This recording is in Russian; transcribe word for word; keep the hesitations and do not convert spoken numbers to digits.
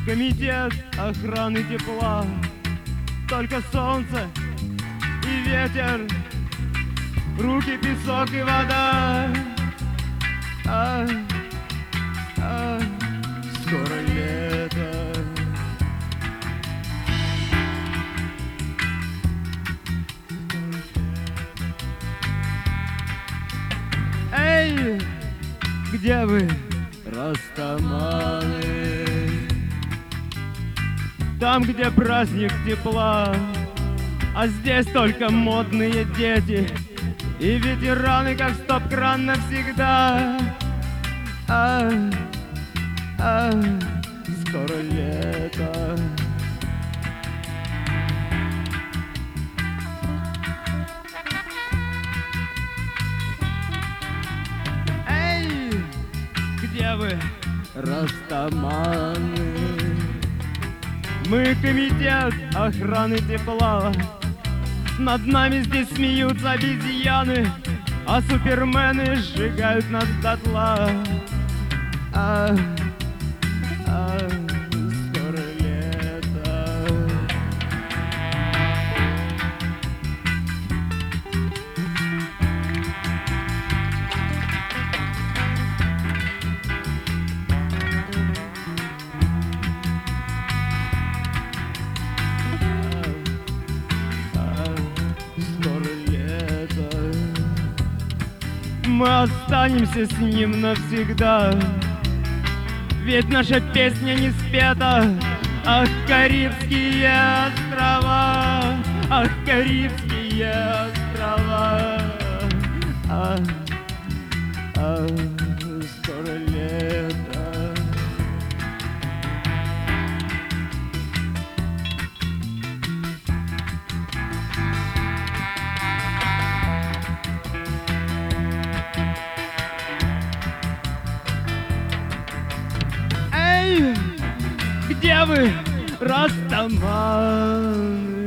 Комитет охраны тепла, только солнце и ветер, руки, песок и вода. А, а, скоро лето. Эй, где вы, растаманы? Там, где праздник тепла, а здесь только модные дети и ветераны, как стоп-кран навсегда. А, а, скоро лето. Эй, где вы, растаманы? Мы комитет охраны тепла. Над нами здесь смеются обезьяны, а супермены сжигают нас дотла. А, а, скоро лето. Мы останемся с ним навсегда, ведь наша песня не спета. Ах, Карибские острова, ах, Карибские острова. А, а, скоро лето. Эй, где вы, растаманы?